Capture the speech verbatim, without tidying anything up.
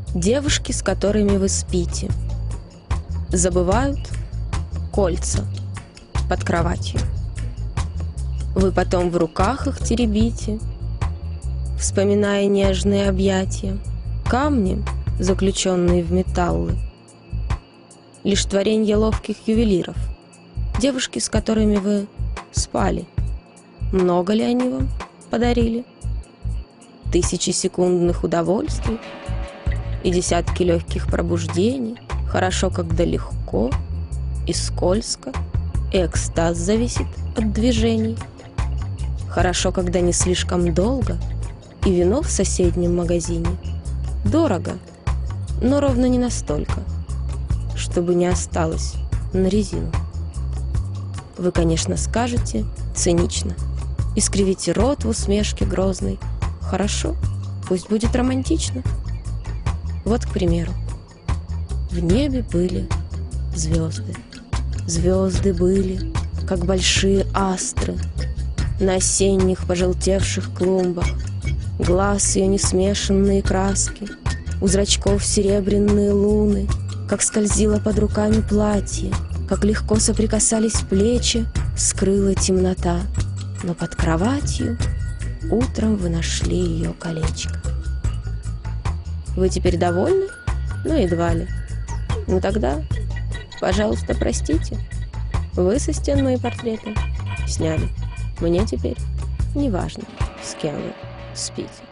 Девушки, с которыми вы спите, забывают кольца под кроватью. Вы потом в руках их теребите, вспоминая нежные объятия, камни, заключенные в металлы, лишь творенье ловких ювелиров. Девушки, с которыми вы спали, много ли они вам подарили? Тысячи секундных удовольствий и десятки легких пробуждений. Хорошо, когда легко и скользко, и экстаз зависит от движений. Хорошо, когда не слишком долго, и вино в соседнем магазине дорого, но ровно не настолько, чтобы не осталось на резину. Вы, конечно, скажете цинично, искривите рот в усмешке грозной. Хорошо, пусть будет романтично. Вот, к примеру, в небе были звезды. Звезды были, как большие астры, на осенних пожелтевших клумбах. Глаз ее несмешанные краски, у зрачков серебряные луны, как скользило под руками платье, как легко соприкасались плечи, скрыла темнота. Но под кроватью утром вы нашли ее колечко. Вы теперь довольны? Ну, едва ли. Ну тогда, пожалуйста, простите. Вы со стен мои портреты сняли. Мне теперь не важно, с кем вы спите.